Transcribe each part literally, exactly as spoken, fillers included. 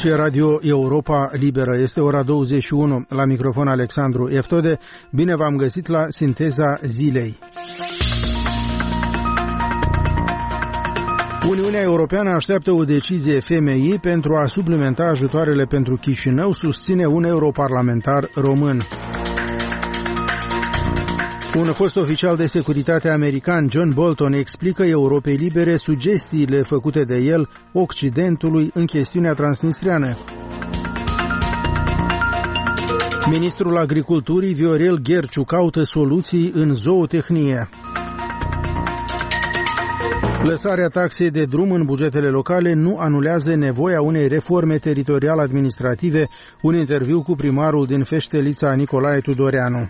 Aici e Radio Europa Liberă. Este ora douăzeci și unu. La microfon Alexandru Eftode. Bine v-am găsit la Sinteza Zilei. Uniunea Europeană așteaptă o decizie F M I pentru a suplimenta ajutoarele pentru Chișinău, susține un europarlamentar român. Un fost oficial de securitate american, John Bolton, explică Europei Libere sugestiile făcute de el Occidentului în chestiunea transnistriană. Ministrul Agriculturii, Viorel Gherciu, caută soluții în zootehnie. Lăsarea taxei de drum în bugetele locale nu anulează nevoia unei reforme teritorial-administrative, un interviu cu primarul din Feștelița, Nicolae Tudoreanu.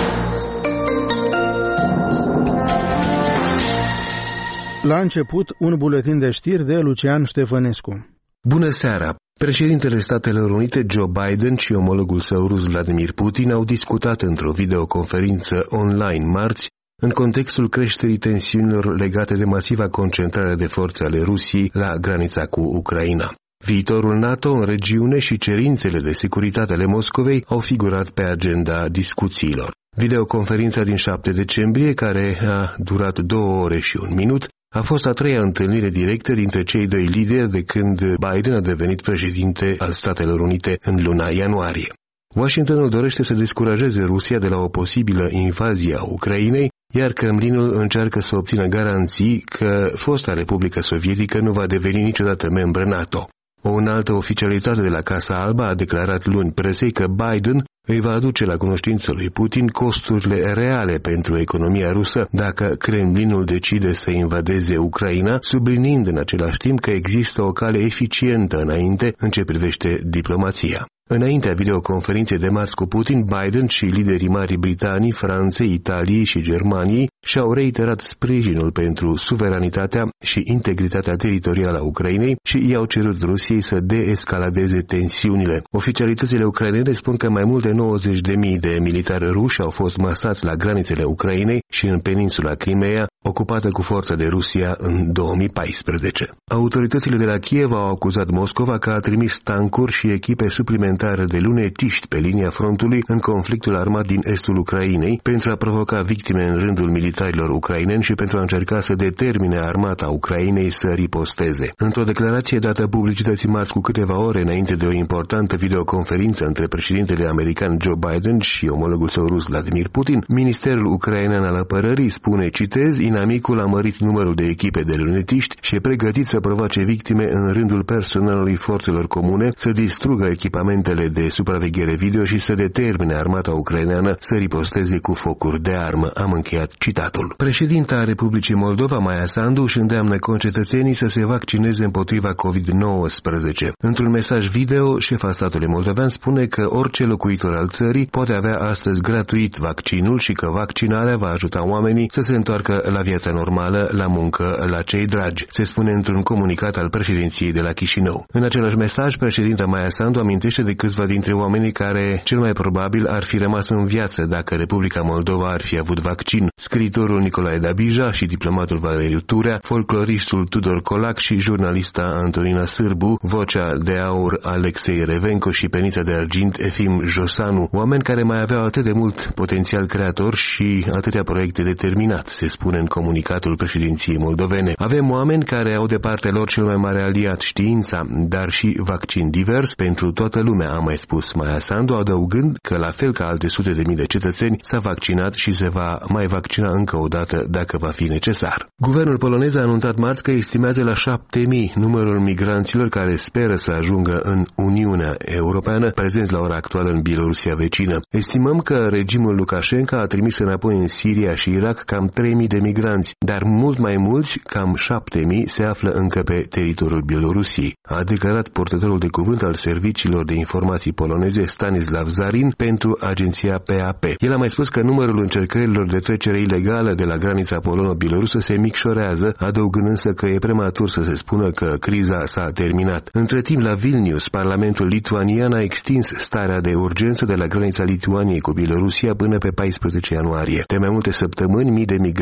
La început, un buletin de știri de Lucian Ștefănescu. Bună seara! Președintele Statelor Unite, Joe Biden, și omologul său rus Vladimir Putin au discutat într-o videoconferință online marți în contextul creșterii tensiunilor legate de masiva concentrare de forțe ale Rusiei la granița cu Ucraina. Viitorul NATO în regiune și cerințele de securitate ale Moscovei au figurat pe agenda discuțiilor. Videoconferința din șapte decembrie, care a durat două ore și un minut, a fost a treia întâlnire directă dintre cei doi lideri de când Biden a devenit președinte al Statelor Unite în luna ianuarie. Washingtonul dorește să descurajeze Rusia de la o posibilă invazie a Ucrainei, iar Kremlinul încearcă să obțină garanții că fosta Republică Sovietică nu va deveni niciodată membră NATO. O înaltă oficialitate de la Casa Albă a declarat luni presei că Biden îi va aduce la cunoștință lui Putin costurile reale pentru economia rusă dacă Kremlinul decide să invadeze Ucraina, subliniind în același timp că există o cale eficientă înainte în ce privește diplomația. Înaintea videoconferinței de marți cu Putin, Biden și liderii Marii Britanii, Franței, Italiei și Germaniei și-au reiterat sprijinul pentru suveranitatea și integritatea teritorială a Ucrainei și i-au cerut Rusiei să deescaladeze tensiunile. Oficialitățile ucrainene spun că mai mult de nouăzeci de mii de militari ruși au fost masați la granițele Ucrainei și în peninsula Crimea, ocupată cu forța de Rusia în două mii paisprezece. Autoritățile de la Kiev au acuzat Moscova că a trimis tancuri și echipe suplimentare de lunetiști pe linia frontului în conflictul armat din estul Ucrainei pentru a provoca victime în rândul militarilor ucraineni și pentru a încerca să determine armata Ucrainei să riposteze. Într-o declarație dată publicității marți cu câteva ore înainte de o importantă videoconferință între președintele american Joe Biden și omologul său rus Vladimir Putin, Ministerul Ucrainean al Apărării spune, citez, inamicul a mărit numărul de echipe de lunetiști și e pregătit să provoace victime în rândul personalului forțelor comune, să distrugă echipamentele de supraveghere video și să determine armata ucraineană să riposteze cu focuri de armă. Am încheiat citatul. Președinta Republicii Moldova, Maia Sandu, își îndeamnă concetățenii să se vaccineze împotriva covid nouăsprezece. Într-un mesaj video, șefa statului moldovean spune că orice locuitor al țării poate avea astăzi gratuit vaccinul și că vaccinarea va ajuta oamenii să se întoarcă la viața normală, la muncă, la cei dragi, se spune într-un comunicat al președinției de la Chișinău. În același mesaj, președinta Maia Sandu amintește de câțiva dintre oamenii care cel mai probabil ar fi rămas în viață dacă Republica Moldova ar fi avut vaccin. Scriitorul Nicolae Dabija și diplomatul Valeriu Turea, folcloristul Tudor Colac și jurnalista Antonina Sârbu, vocea de aur Alexei Revenco și penița de argint Efim Josanu, oameni care mai aveau atât de mult potențial creator și atâtea proiecte de terminat, se spune în comunicatul președinției moldovene. Avem oameni care au de partea lor cel mai mare aliat, știința, dar și vaccin divers pentru toată lumea, a mai spus Maia Sandu, adăugând că, la fel ca alte sute de mii de cetățeni, s-a vaccinat și se va mai vaccina încă o dată dacă va fi necesar. Guvernul polonez a anunțat marți că estimează la șapte mii numărul migranților care speră să ajungă în Uniunea Europeană, prezenți la ora actuală în Bielorusia vecină. Estimăm că regimul Lukashenko a trimis înapoi în Siria și Irak cam trei mii de migranți, dar mult mai mulți, cam șapte mii, se află încă pe teritoriul Bielorusiei, a declarat purtătorul de cuvânt al serviciilor de informații poloneze Stanislav Zarin pentru agenția P A P. El a mai spus că numărul încercărilor de trecere ilegală de la granița polono-bielorusă se micșorează, adăugând însă că e prematur să se spună că criza s-a terminat. Între timp, la Vilnius, Parlamentul lituanian a extins starea de urgență de la granița Lituaniei cu Bielorusia până pe paisprezece ianuarie. De mai multe săptămâni, mii de migranți și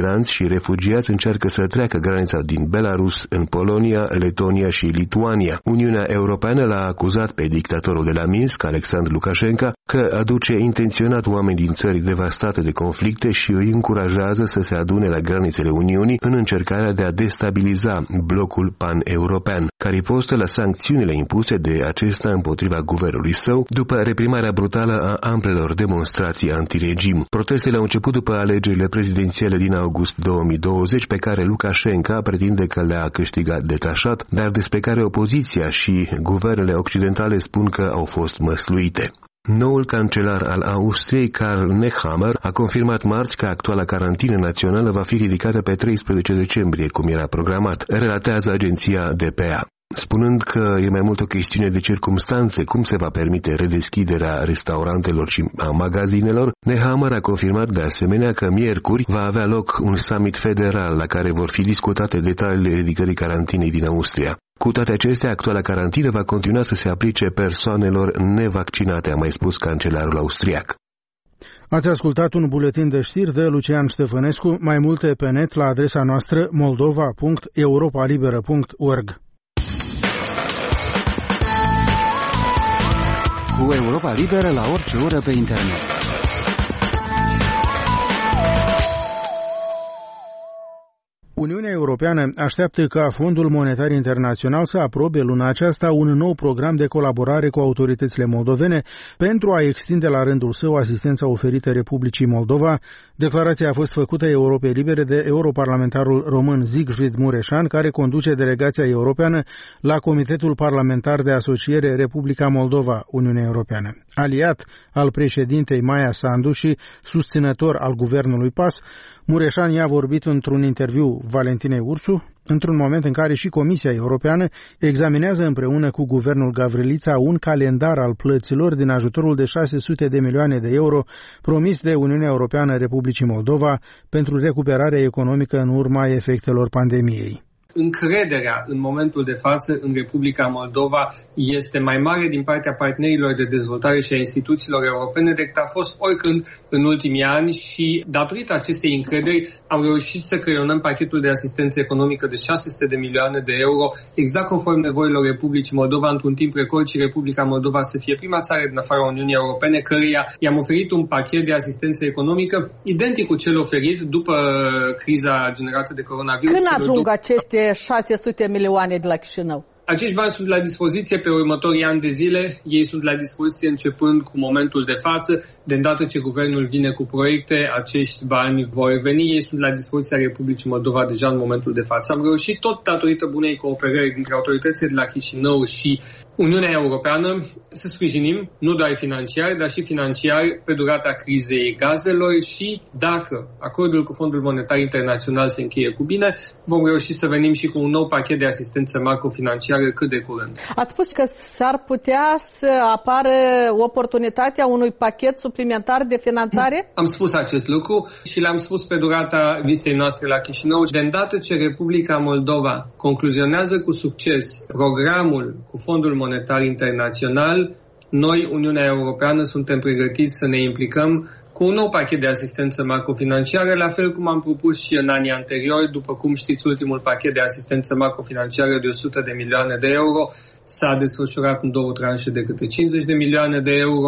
și refugiați încearcă să treacă granița din Belarus în Polonia, Letonia și Lituania. Uniunea Europeană l-a acuzat pe dictatorul de la Minsk, Alexandru Lukashenko, că aduce intenționat oameni din țări devastate de conflicte și îi încurajează să se adune la granițele Uniunii în încercarea de a destabiliza blocul pan-european, care ripostă la sancțiunile impuse de acesta împotriva guvernului său după reprimarea brutală a amplelor demonstrații antiregim. Protestele au început după alegerile prezidențiale din august două mii douăzeci, pe care Lukashenko pretinde că le-a câștigat detașat, dar despre care opoziția și guvernele occidentale spun că au fost măsluite. Noul cancelar al Austriei, Karl Nehammer, a confirmat marți că actuala carantină națională va fi ridicată pe treisprezece decembrie, cum era programat, relatează agenția D P A. Spunând că e mai mult o chestiune de circumstanțe cum se va permite redeschiderea restaurantelor și a magazinelor, Nehammer a confirmat de asemenea că miercuri va avea loc un summit federal la care vor fi discutate detaliile ridicării carantinei din Austria. Cu toate acestea, actuala carantină va continua să se aplice persoanelor nevaccinate, a mai spus cancelarul austriac. Ați ascultat un buletin de știri de Lucian Ștefănescu, mai multe pe net la adresa noastră moldova punct europa liberă punct org. Cu Europa Liberă la orice oră pe internet. Uniunea Europeană așteaptă ca Fondul Monetar Internațional să aprobe luna aceasta un nou program de colaborare cu autoritățile moldovene pentru a extinde la rândul său asistența oferită Republicii Moldova. Declarația a fost făcută Europei Libere de europarlamentarul român Siegfried Mureșan, care conduce delegația europeană la Comitetul Parlamentar de Asociere Republica Moldova, Uniunea Europeană. Aliat al președintei Maia Sandu și susținător al guvernului P A S, Mureșan i-a vorbit într-un interviu Valentinei Ursu, într-un moment în care și Comisia Europeană examinează împreună cu guvernul Gavrilița un calendar al plăților din ajutorul de șase sute de milioane de euro promis de Uniunea Europeană Republicii Moldova pentru recuperarea economică în urma efectelor pandemiei. Încrederea în momentul de față în Republica Moldova este mai mare din partea partenerilor de dezvoltare și a instituțiilor europene decât a fost oricând în ultimii ani și datorită acestei încrederi am reușit să creionăm pachetul de asistență economică de șase sute de milioane de euro exact conform nevoilor Republicii Moldova într-un timp record și Republica Moldova să fie prima țară din afara Uniunii Europene căreia i-am oferit un pachet de asistență economică identic cu cel oferit după criza generată de coronavirus. Când ajung aceste șase sute milioane de la Chișinău? Acești bani sunt la dispoziție pe următorii ani de zile, ei sunt la dispoziție începând cu momentul de față, de îndată ce guvernul vine cu proiecte, acești bani vor veni, ei sunt la dispoziția Republicii Moldova deja în momentul de față. Am reușit tot datorită bunei cooperări dintre autoritățile de la Chișinău și Uniunea Europeană să sprijinim, nu doar financiar, dar și financiar pe durata crizei gazelor și dacă acordul cu Fondul Monetar Internațional se încheie cu bine, vom reuși să venim și cu un nou pachet de asistență macrofinanciară cât de curând. Ați spus că s-ar putea să apară oportunitatea unui pachet suplimentar de finanțare? Am spus acest lucru și l-am spus pe durata vizitei noastre la Chișinău. De îndată ce Republica Moldova concluzionează cu succes programul cu Fondul Monetar Internațional, noi, Uniunea Europeană, suntem pregătiți să ne implicăm cu un nou pachet de asistență macrofinanciară, la fel cum am propus și în anii anteriori. După cum știți, ultimul pachet de asistență macrofinanciară de o sută de milioane de euro s-a desfășurat în două tranșe de câte cincizeci de milioane de euro.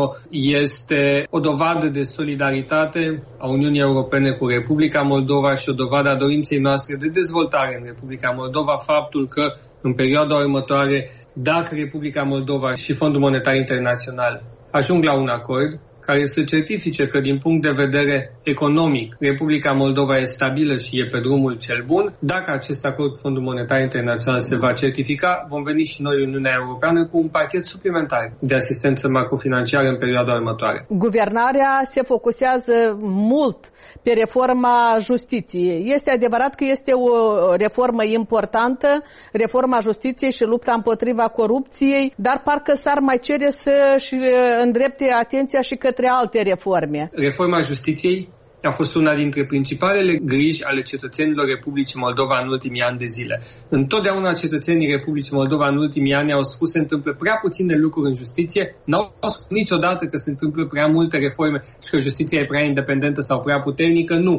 Este o dovadă de solidaritate a Uniunii Europene cu Republica Moldova și o dovadă a dorinței noastre de dezvoltare în Republica Moldova, faptul că în perioada următoare, dacă Republica Moldova și Fondul Monetar Internațional ajung la un acord care să certifice că din punct de vedere economic Republica Moldova e stabilă și e pe drumul cel bun, dacă acest acord cu Fondul Monetar Internațional se va certifica, vom veni și noi, Uniunea Europeană, cu un pachet suplimentar de asistență macrofinanciară în perioada următoare. Guvernarea se focusează mult pe reforma justiției. Este adevărat că este o reformă importantă, reforma justiției și lupta împotriva corupției, dar parcă s-ar mai cere să-și îndrepte atenția și către alte reforme. Reforma justiției a fost una dintre principalele griji ale cetățenilor Republicii Moldova în ultimii ani de zile. Întotdeauna cetățenii Republicii Moldova în ultimii ani au spus că se întâmplă prea puține lucruri în justiție, n-au spus niciodată că se întâmplă prea multe reforme și că justiția e prea independentă sau prea puternică, nu.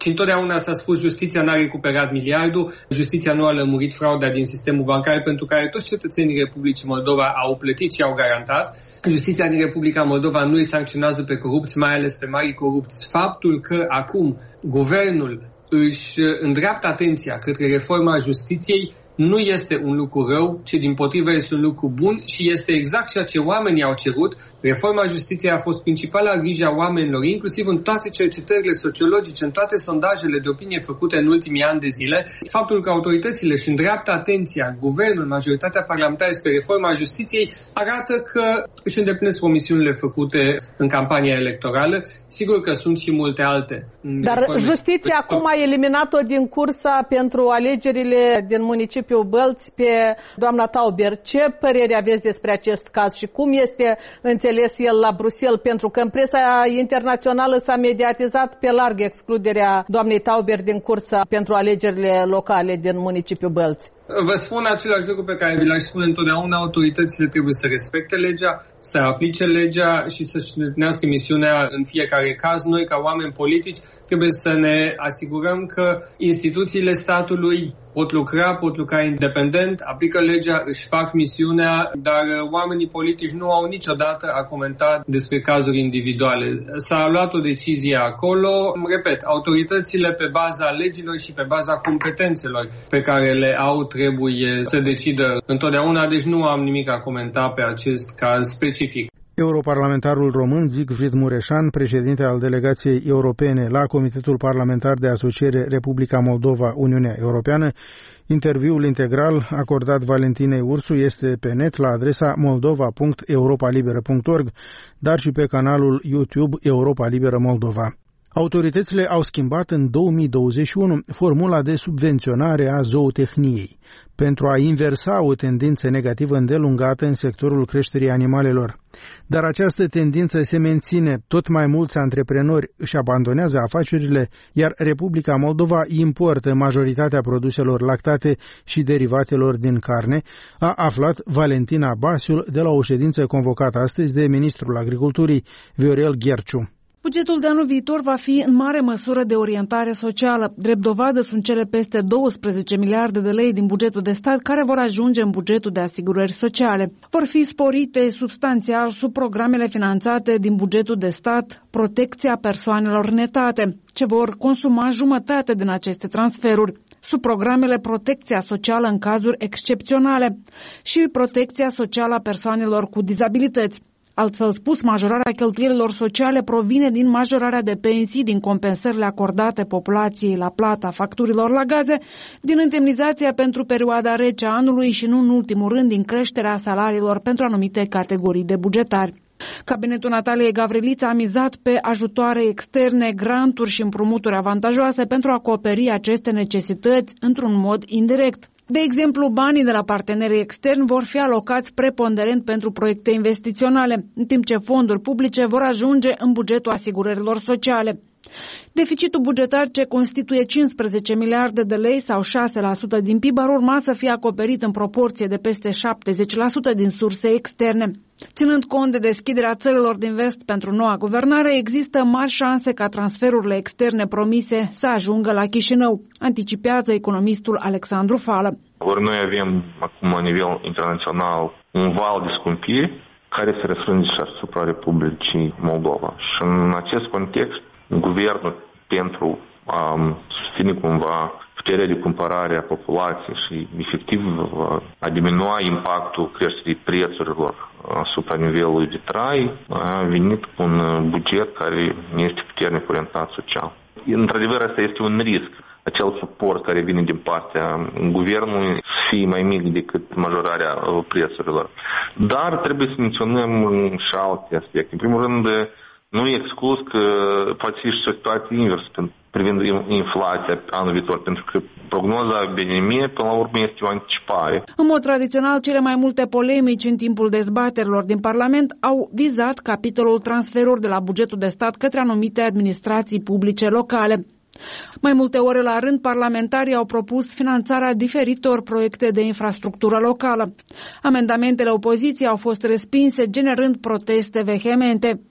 Și întotdeauna s-a spus justiția n-a recuperat miliardul, justiția nu a lămurit frauda din sistemul bancar pentru care toți cetățenii Republicii Moldova au plătit și au garantat. Justiția din Republica Moldova nu îi sancționează pe corupți, mai ales pe mari corupți. Faptul că acum guvernul își îndreaptă atenția către reforma justiției nu este un lucru rău, ci dimpotrivă este un lucru bun și este exact ceea ce oamenii au cerut. Reforma justiției a fost principala grijă a oamenilor, inclusiv în toate cercetările sociologice, în toate sondajele de opinie făcute în ultimii ani de zile. Faptul că autoritățile își îndreaptă atenția, guvernul, majoritatea parlamentară spre reforma justiției, arată că își îndeplinesc promisiunile făcute în campania electorală. Sigur că sunt și multe alte. Dar reforme. Justiția acum a eliminat-o din cursa pentru alegerile din municipiul Bălți pe doamna Tauber. Ce părere aveți despre acest caz și cum este înțeles el la Bruxelles? Pentru că în presa internațională s-a mediatizat pe larg excluderea doamnei Tauber din cursa pentru alegerile locale din municipiul Bălți. Vă spun același lucru pe care vi l-aș spune întotdeauna: autoritățile trebuie să respecte legea, să aplice legea și să-și îndeplinească misiunea în fiecare caz. Noi, ca oameni politici, trebuie să ne asigurăm că instituțiile statului pot lucra, pot lucra independent, aplică legea, își fac misiunea, dar oamenii politici nu au niciodată a comentat despre cazuri individuale. S-a luat o decizie acolo, repet, autoritățile pe baza legilor și pe baza competențelor pe care le au trebuie să decidă întotdeauna, deci nu am nimic a comenta pe acest caz specific. Europarlamentarul român Siegfried Mureșan, președinte al delegației europene la Comitetul Parlamentar de Asociere Republica Moldova-Uniunea Europeană. Interviul integral acordat Valentinei Ursu este pe net la adresa moldova punct europalibera punct org, dar și pe canalul YouTube Europa Liberă Moldova. Autoritățile au schimbat în două mii douăzeci și unu formula de subvenționare a zootehniei pentru a inversa o tendință negativă îndelungată în sectorul creșterii animalelor. Dar această tendință se menține, tot mai mulți antreprenori își abandonează afacerile, iar Republica Moldova importă majoritatea produselor lactate și derivatelor din carne, a aflat Valentina Basiul de la o ședință convocată astăzi de ministrul Agriculturii, Viorel Gherciu. Bugetul de anul viitor va fi în mare măsură de orientare socială. Drept dovadă sunt cele peste douăsprezece miliarde de lei din bugetul de stat care vor ajunge în bugetul de asigurări sociale. Vor fi sporite substanțial sub programele finanțate din bugetul de stat, protecția persoanelor netate, ce vor consuma jumătate din aceste transferuri, sub programele protecția socială în cazuri excepționale și protecția socială a persoanelor cu dizabilități. Altfel spus, majorarea cheltuielilor sociale provine din majorarea de pensii, din compensările acordate populației la plata facturilor la gaze, din indemnizația pentru perioada rece a anului și, nu în ultimul rând, din creșterea salariilor pentru anumite categorii de bugetari. Cabinetul Nataliei Gavrilița a mizat pe ajutoare externe, granturi și împrumuturi avantajoase pentru a acoperi aceste necesități într-un mod indirect. De exemplu, banii de la partenerii externi vor fi alocați preponderent pentru proiecte investiționale, în timp ce fonduri publice vor ajunge în bugetul asigurărilor sociale. Deficitul bugetar, ce constituie cincisprezece miliarde de lei sau șase la sută din P I B, ar urma să fie acoperit în proporție de peste șaptezeci la sută din surse externe. Ținând cont de deschiderea țărilor din vest pentru noua guvernare, există mari șanse ca transferurile externe promise să ajungă la Chișinău, anticipează economistul Alexandru Fală. Ori noi avem acum la nivel internațional un val de scumpiri care se răsfrânge și asupra Republicii Moldova. Și în acest context, guvernul, pentru a susține cumva puterea de cumpărare a populației și efectiv a diminua impactul creșterii prețurilor asupra nivelului de trai, a venit cu un buget care este puternic orientat social. Într-adevăr, asta este un risc. Acel suport care vine din partea guvernului să fie mai mic decât majorarea prețurilor. Dar trebuie să menționăm și alte aspecte. În primul rând, nu e exclus că poate fi și o situație inversă privind inflația anul viitor, pentru că prognoza B N M până la urmă este o anticipare. În mod tradițional, cele mai multe polemici în timpul dezbaterilor din Parlament au vizat capitolul transferuri de la bugetul de stat către anumite administrații publice locale. Mai multe ore la rând, parlamentarii au propus finanțarea diferitor proiecte de infrastructură locală. Amendamentele opoziției au fost respinse, generând proteste vehemente.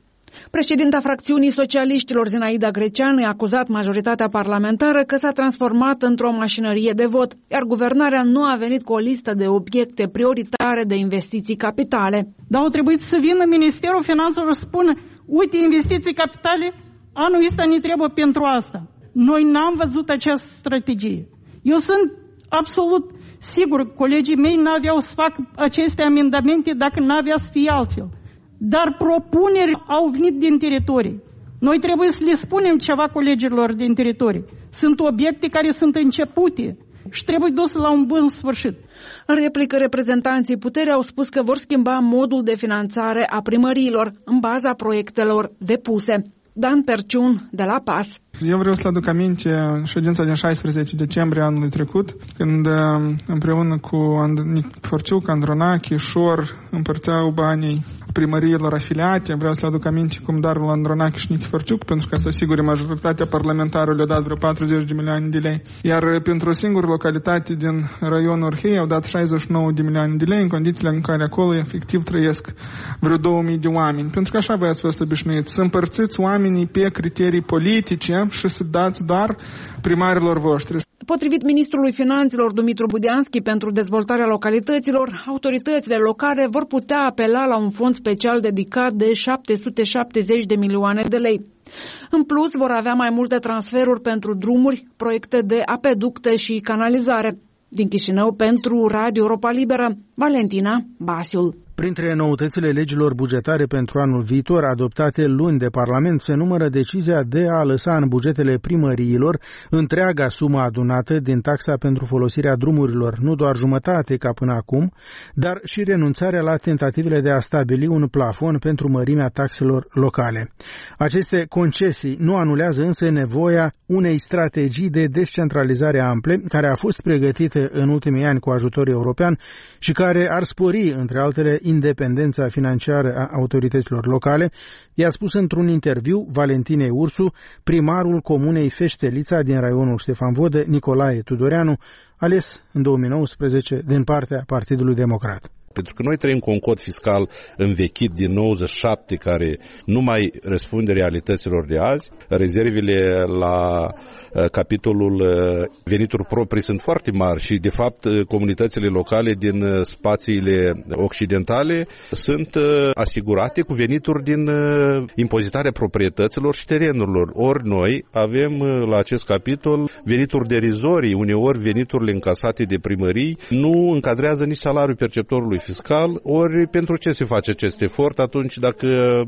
Președinta fracțiunii socialiștilor Zinaida Greceanu a acuzat majoritatea parlamentară că s-a transformat într-o mașinărie de vot, iar guvernarea nu a venit cu o listă de obiecte prioritare de investiții capitale. Dar au trebuit să vină Ministerul Finanțelor să spună, uite, investiții capitale, anul ăsta ne trebuie pentru asta. Noi n-am văzut această strategie. Eu sunt absolut sigur, colegii mei n-aveau să fac aceste amendamente dacă n-avea să fie altfel. Dar propuneri au venit din teritorii. Noi trebuie să le spunem ceva colegilor din teritorii. Sunt obiecte care sunt începute și trebuie duse la un bun sfârșit. În replică, reprezentanții puterii au spus că vor schimba modul de finanțare a primăriilor în baza proiectelor depuse. Dan Perciun, de la P A S. Eu vreau să aduc aminte ședința din șaisprezece decembrie anului trecut, când împreună cu Nic Forciuc, Andronache, Șor împărțeau banii primăriilor afiliate. Vreau să le aduc aminte cum darul Andronache și Nic Forciuc, pentru că să asigure majoritatea parlamentară le-a dat vreo patruzeci de milioane de lei. Iar pentru o singură localitate din raionul Orhei au dat șaizeci și nouă de milioane de lei, în condițiile în care acolo efectiv trăiesc vreo două mii de oameni. Pentru că așa voi ați fost obișnuiți, să împărțiți oamenii pe criterii politice și să dați dar primarilor voștri. Potrivit ministrului Finanțelor Dumitru Budeanski, pentru dezvoltarea localităților, autoritățile locale vor putea apela la un fond special dedicat de șapte sute șaptezeci de milioane de lei. În plus, vor avea mai multe transferuri pentru drumuri, proiecte de apeducte și canalizare. Din Chișinău, pentru Radio Europa Liberă, Valentina Basiul. Printre noutățile legilor bugetare pentru anul viitor adoptate luni de Parlament se numără decizia de a lăsa în bugetele primăriilor întreaga sumă adunată din taxa pentru folosirea drumurilor, nu doar jumătate ca până acum, dar și renunțarea la tentativele de a stabili un plafon pentru mărimea taxelor locale. Aceste concesii nu anulează însă nevoia unei strategii de descentralizare ample care a fost pregătită în ultimii ani cu ajutor european și care ar spori, între altele, independența financiară a autorităților locale, i-a spus într-un interviu Valentinei Ursu, primarul comunei Feștelița din raionul Ștefan Vodă, Nicolae Tudoreanu, ales în două mii nouăsprezece din partea Partidului Democrat. Pentru că noi trăim cu un cod fiscal învechit din nouăzeci și șapte care nu mai răspunde realităților de azi. Rezervele la uh, capitolul uh, venituri proprii sunt foarte mari și, de fapt, uh, comunitățile locale din uh, spațiile occidentale sunt uh, asigurate cu venituri din uh, impozitarea proprietăților și terenurilor. Ori noi avem uh, la acest capitol venituri derizorii, uneori veniturile încasate de primării nu încadrează nici salariul perceptorului fiscal, ori pentru ce se face acest efort atunci dacă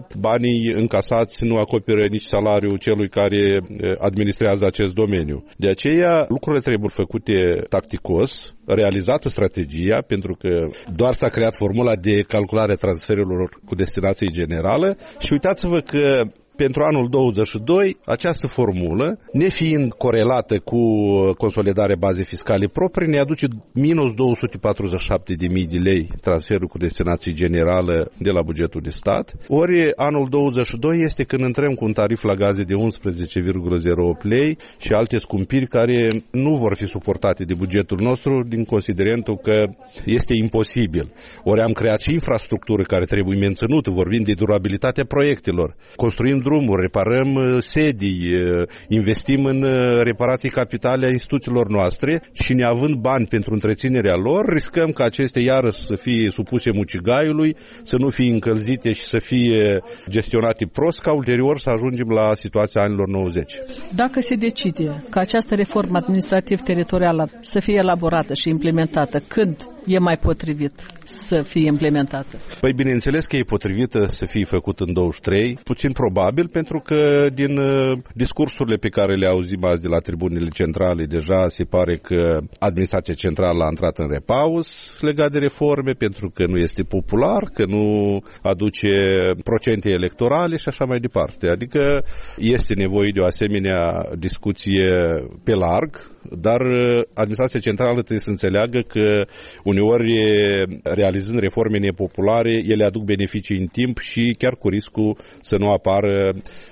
banii încasați nu acoperă nici salariul celui care administrează acest domeniu. De aceea lucrurile trebuie făcute tacticos, realizată strategia, pentru că doar s-a creat formula de calculare a transferurilor cu destinație generală și uitați-vă că pentru anul douăzeci și doi, această formulă, nefiind corelată cu consolidarea bazei fiscale proprii, ne aduce minus două sute patruzeci și șapte de mii de lei transferul cu destinație generală de la bugetul de stat. Ori anul douăzeci și doi este când intrăm cu un tarif la gaze de unsprezece virgulă zero opt lei și alte scumpiri care nu vor fi suportate de bugetul nostru din considerentul că este imposibil. Ori am creat și infrastructură care trebuie menținută, vorbim de durabilitatea proiectelor. Construim drumuri, reparăm sedii, investim în reparații capitale a instituțiilor noastre și neavând bani pentru întreținerea lor, riscăm ca acestea iarăși să fie supuse mucigaiului, să nu fie încălzite și să fie gestionate prost, ca ulterior să ajungem la situația anilor nouăzeci. Dacă se decide ca această reformă administrativ-teritorială să fie elaborată și implementată, când e mai potrivit să fie implementată? Păi bineînțeles că e potrivită să fie făcut în douăzeci și trei, puțin probabil, pentru că din uh, discursurile pe care le auzim azi de la tribunile centrale, deja se pare că administrația centrală a intrat în repaus legat de reforme, pentru că nu este popular, că nu aduce procente electorale și așa mai departe. Adică este nevoie de o asemenea discuție pe larg, dar administrația centrală trebuie să înțeleagă că uneori, realizând reforme nepopulare, ele aduc beneficii în timp și chiar cu riscul să nu apară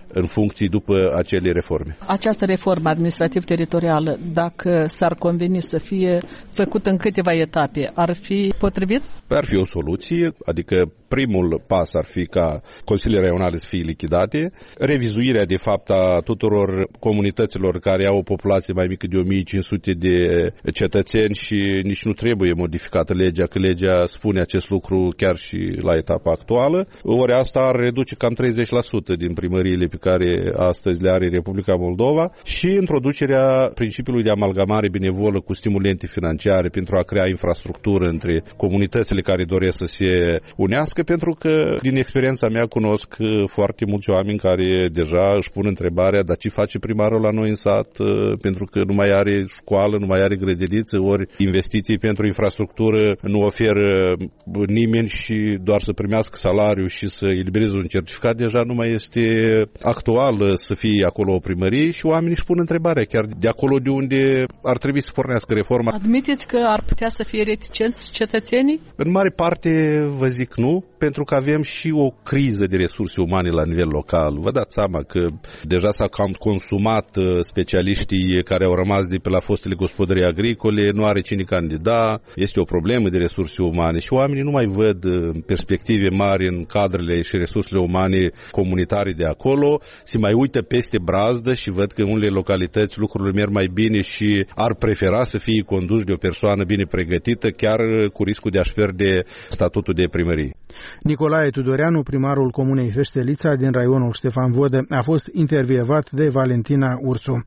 în funcții după acele reforme. Această reformă administrativ-teritorială, dacă s-ar conveni să fie făcută în câteva etape, ar fi potrivit? Ar fi o soluție, adică primul pas ar fi ca consiliile regionale să fie lichidate, revizuirea de fapt a tuturor comunităților care au o populație mai mică de o mie cinci sute de cetățeni și nici nu trebuie modificată legea, că legea spune acest lucru chiar și la etapa actuală. Ori asta ar reduce cam treizeci la sută din primăriile pe care astăzi le are Republica Moldova și introducerea principiului de amalgamare benevolă cu stimulente financiare pentru a crea infrastructură între comunitățile care doresc să se unească, pentru că din experiența mea cunosc foarte mulți oameni care deja își pun întrebarea, dar ce face primarul la noi în sat, pentru că nu mai are școală, nu mai are grădiniță, ori investiții pentru infrastructură nu oferă nimeni și doar să primească salariu și să elibereze un certificat deja nu mai este actual să fie acolo o primărie și oamenii își pun întrebarea chiar de acolo de unde ar trebui să pornească reforma. Admiteți că ar putea să fie reticenți cetățenii? În mare parte vă zic nu, pentru că avem și o criză de resurse umane la nivel local. Vă dați seama că deja s-au cam consumat specialiștii care au rămas de pe la fostele gospodării agricole, nu are cine candida, este o problemă de resurse umane și oamenii nu mai văd perspective mari în cadrele și resursele umane comunitare de acolo, se mai uită peste brazdă și văd că în unele localități lucrurile merg mai bine și ar prefera să fie conduși de o persoană bine pregătită, chiar cu riscul de a-și pierde statutul de primărie. Nicolae Tudoreanu, primarul comunei Feștelița din raionul Ștefan Vodă, a fost intervievat de Valentina Ursu.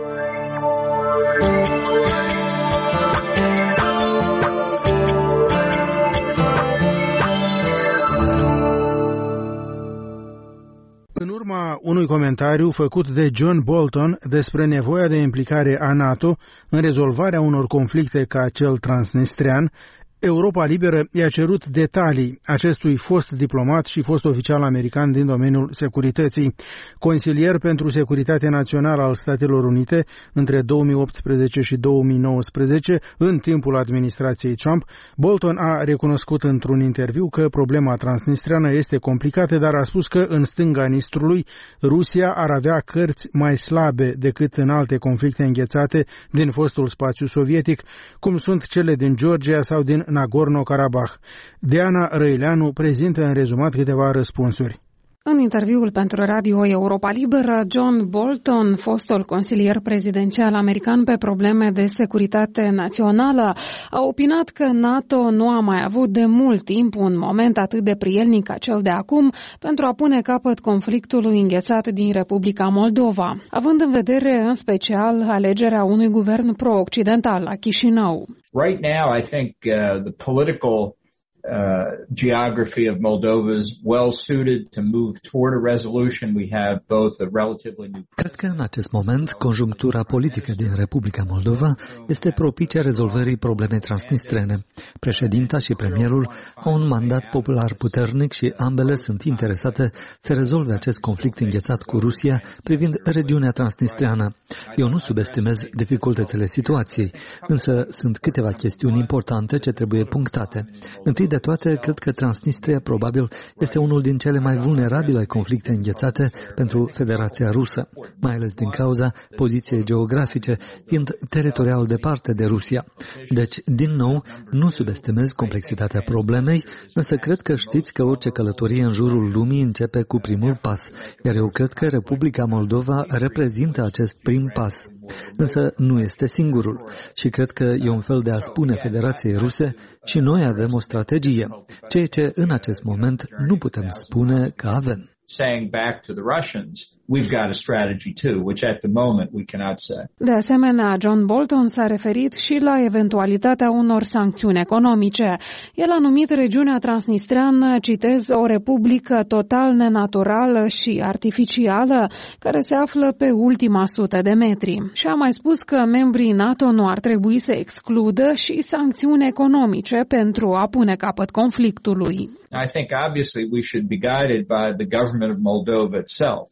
În urma unui comentariu făcut de John Bolton despre nevoia de implicare a NATO în rezolvarea unor conflicte ca cel transnistrian, Europa Liberă i-a cerut detalii acestui fost diplomat și fost oficial american din domeniul securității. Consilier pentru securitate națională al Statelor Unite între două mii optsprezece și două mii nouăsprezece, în timpul administrației Trump, Bolton a recunoscut într-un interviu că problema transnistriană este complicată, dar a spus că în stânga Nistrului Rusia ar avea cărți mai slabe decât în alte conflicte înghețate din fostul spațiu sovietic, cum sunt cele din Georgia sau din Nagorno-Karabakh. Diana Răileanu prezintă în rezumat câteva răspunsuri. În interviul pentru Radio Europa Liberă, John Bolton, fostul consilier prezidențial american pe probleme de securitate națională, a opinat că NATO nu a mai avut de mult timp un moment atât de prielnic ca cel de acum pentru a pune capăt conflictului înghețat din Republica Moldova, având în vedere în special alegerea unui guvern pro-occidental la Chișinău. Right now, I think uh, the political Uh, geography of Moldova is well suited to move toward a resolution. We have both a relatively new. Cred că în acest moment conjunctura politică din Republica Moldova este propice rezolvării problemei transnistrene. Președinta și premierul au un mandat popular puternic și ambele sunt interesate să rezolve acest conflict înghețat cu Rusia privind regiunea transnistreană. Eu nu subestimez dificultățile situației, însă sunt câteva chestiuni importante ce trebuie punctate. Întâi de De toate, cred că Transnistria probabil este unul din cele mai vulnerabile conflicte înghețate pentru Federația Rusă, mai ales din cauza poziției geografice, fiind teritorial departe de Rusia. Deci, din nou, nu subestimez complexitatea problemei, însă cred că știți că orice călătorie în jurul lumii începe cu primul pas, iar eu cred că Republica Moldova reprezintă acest prim pas. Însă nu este singurul și cred că e un fel de a spune Federației Ruse și noi avem o strategie, ceea ce în acest moment nu putem spune că avem. Saying back to the Russians, we've got a strategy too, which at the moment we cannot say. De asemenea, John Bolton s-a referit și la eventualitatea unor sancțiuni economice. El a numit regiunea transnistreană, citez, o republică total nenaturală și artificială, care se află pe ultima sută de metri. Și a mai spus că membrii NATO nu ar trebui să excludă și sancțiuni economice pentru a pune capăt conflictului. I think obviously we should be guided by the government of Moldova itself, but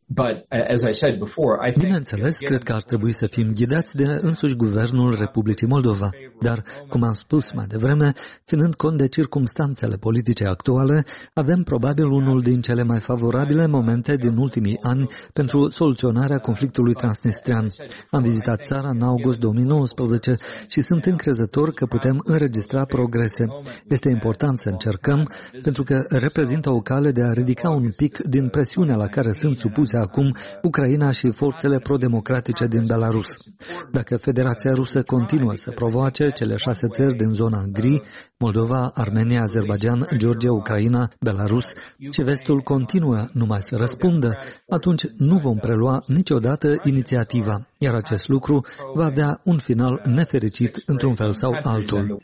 as I said before, I think... Bineînțeles, cred că ar trebui să fim ghidați de însuși Guvernul Republicii Moldova, dar, cum am spus mai devreme, ținând cont de circumstanțele politice actuale, avem probabil unul din cele mai favorabile momente din ultimii ani pentru soluționarea conflictului transnistrian. Am vizitat țara în august două mii nouăsprezece și sunt încrezător că putem înregistra progrese. Este important să încercăm, pentru că reprezintă o cale de a ridica un pic din presiunea la care sunt supuse acum Ucraina și forțele pro-democratice din Belarus. Dacă Federația Rusă continuă să provoace cele șase țări din zona gri, Moldova, Armenia, Azerbaijan, Georgia, Ucraina, Belarus, și vestul continuă numai să răspundă, atunci nu vom prelua niciodată inițiativa, iar acest lucru va avea un final nefericit într-un fel sau altul.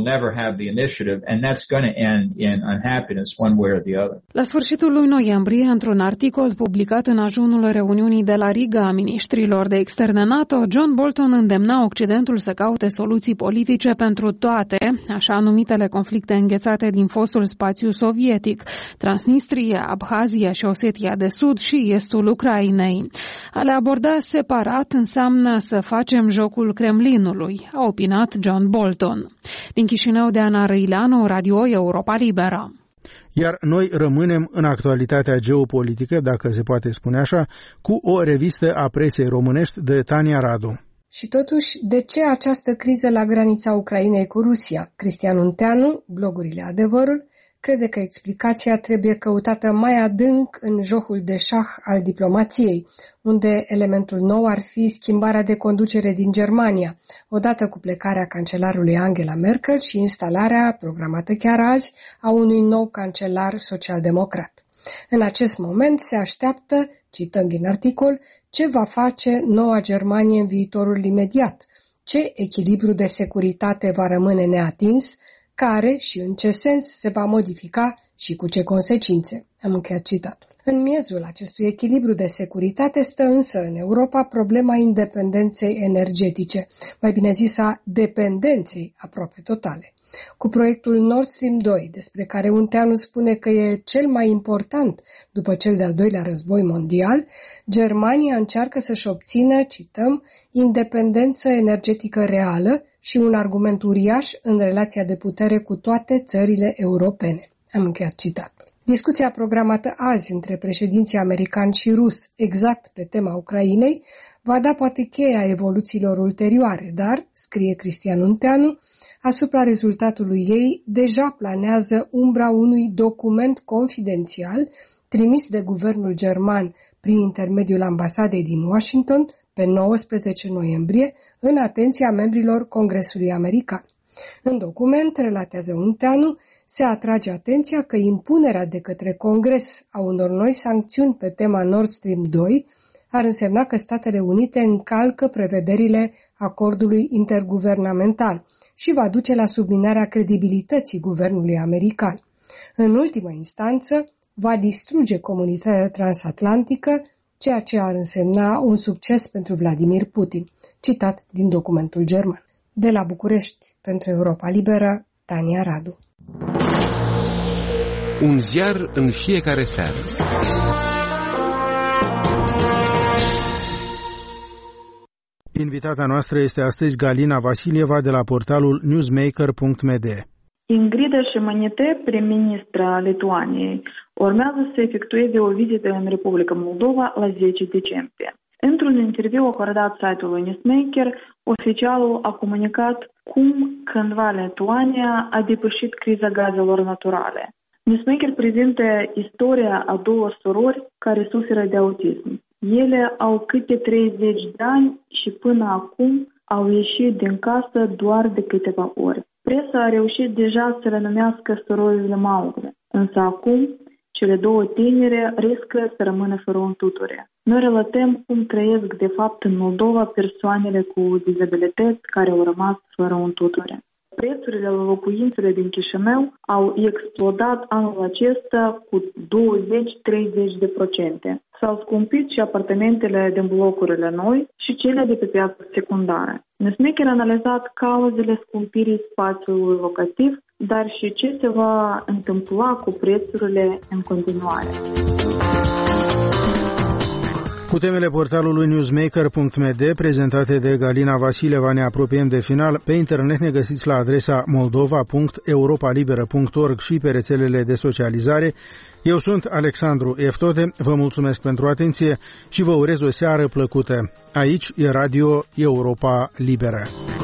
La sfârșitul lui noiembrie, într-un articol publicat în ajunul reuniunii de la Riga a miniștrilor de externe NATO, John Bolton îndemna Occidentul să caute soluții politice pentru toate, așa numitele conflicte înghețate din fostul spațiu sovietic, Transnistria, Abhazia și Osetia de Sud și estul Ucrainei. A le aborda separat înseamnă să facem jocul Kremlinului, a opinat John Bolton. Din Chișinău, Deana Răileanu, Radio Europa Liberă. Iar noi rămânem în actualitatea geopolitică, dacă se poate spune așa, cu o revistă a presei românești de Tania Radu. Și totuși, de ce această criză la granița Ucrainei cu Rusia? Cristian Unteanu, blogurile Adevărul, crede că explicația trebuie căutată mai adânc în jocul de șah al diplomației, unde elementul nou ar fi schimbarea de conducere din Germania, odată cu plecarea cancelarului Angela Merkel și instalarea, programată chiar azi, a unui nou cancelar social-democrat. În acest moment se așteaptă, cităm din articol, ce va face noua Germanie în viitorul imediat, ce echilibru de securitate va rămâne neatins, care și în ce sens se va modifica și cu ce consecințe. Am încheiat citatul. În miezul acestui echilibru de securitate stă însă în Europa problema independenței energetice, mai bine zis a dependenței aproape totale. Cu proiectul Nord Stream doi, despre care Unteanu spune că e cel mai important după cel de-al doilea război mondial, Germania încearcă să-și obțină, cităm, independență energetică reală și un argument uriaș în relația de putere cu toate țările europene. Am încheiat citatul. Discuția programată azi între președinții american și rus exact pe tema Ucrainei va da poate cheia evoluțiilor ulterioare, dar, scrie Cristian Unteanu, asupra rezultatului ei deja planează umbra unui document confidențial trimis de guvernul german prin intermediul ambasadei din Washington pe nouăsprezece noiembrie în atenția membrilor Congresului American. În document, relatează Unteanu, se atrage atenția că impunerea de către Congres a unor noi sancțiuni pe tema Nord Stream doi ar însemna că Statele Unite încalcă prevederile acordului interguvernamental și va duce la subminarea credibilității guvernului american. În ultimă instanță, va distruge comunitatea transatlantică, ceea ce ar însemna un succes pentru Vladimir Putin. Citat din documentul german. De la București, pentru Europa Liberă, Tania Radu. Un ziar în fiecare seară. Invitata noastră este astăzi Galina Vasilieva de la portalul newsmaker punct m d. Ingrida Șimonyte, prim-ministra Lituaniei, urmează să efectueze o vizită în Republica Moldova la zece decembrie. Într-un interviu acordat site-ului Newsmaker, oficialul a comunicat cum cândva Lituania a depășit criza gazelor naturale. Newsmaker prezintă istoria a două surori care suferă de autism. Ele au câte treizeci de ani și până acum au ieșit din casă doar de câteva ori. Presa a reușit deja să le numească surorile Maugle, însă acum cele două tinere riscă să rămână fără un tutore. Noi relatăm cum trăiesc de fapt în Moldova persoanele cu dizabilități care au rămas fără un tutore. Prețurile la locuințele din Chișinău au explodat anul acesta cu douăzeci-treizeci de procente. S-au scumpit și apartamentele din blocurile noi și cele de pe piața secundară. Newsmaker a analizat cauzele scumpirii spațiului locativ, dar și ce se va întâmpla cu prețurile în continuare. Cu temele portalului newsmaker punct m d prezentate de Galina Vasileva ne apropiem de final. Pe internet ne găsiți la adresa moldova punct europa liberă punct org și pe rețelele de socializare. Eu sunt Alexandru Eftote, vă mulțumesc pentru atenție și vă urez o seară plăcută. Aici e Radio Europa Liberă.